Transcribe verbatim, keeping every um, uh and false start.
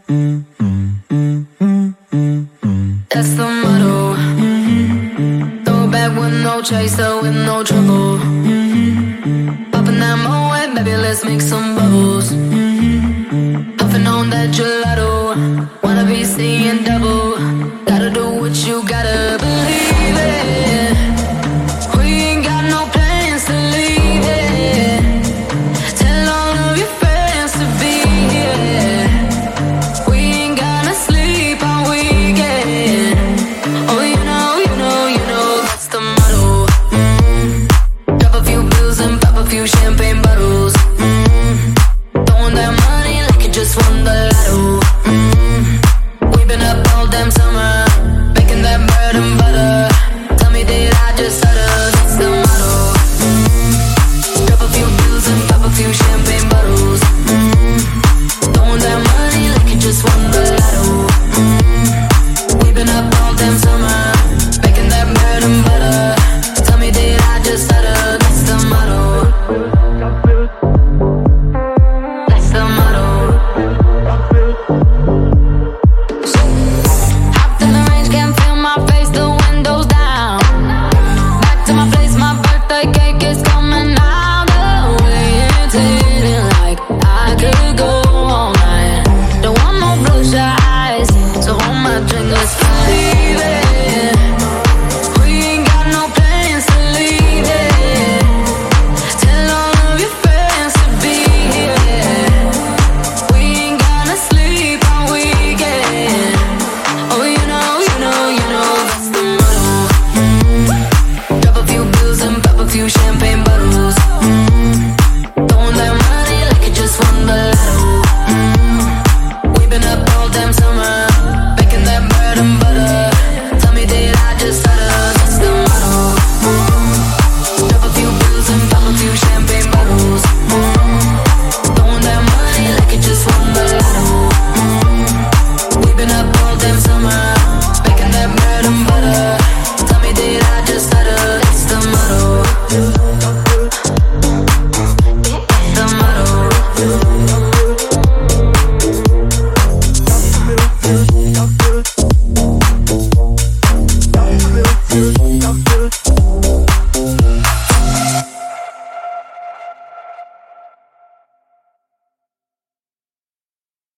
That's the motto. Throw back with no chaser, with no trouble. Popping that Moet, baby, let's make some bubbles. Puffing on that gelato, wanna be seeing double. Gotta do what you gotta believe it. We ain't got no plans to leave it. Tell all of your friends to be here. We ain't gonna sleep all weekend. Oh, you know, you know, you know, that's the motto. Mm-hmm. Drop a few bills and pop a few champagne bottles. Mm-hmm. Throwing that money like you just won the lotto. Mm-hmm. We've been up all damn summer, making that bread and butter. Tell me, did I just stutter? That's the motto. Mm-hmm. Drop a few bills and pop a few champagne bottles. Mm-hmm. Throwing that money like you just won the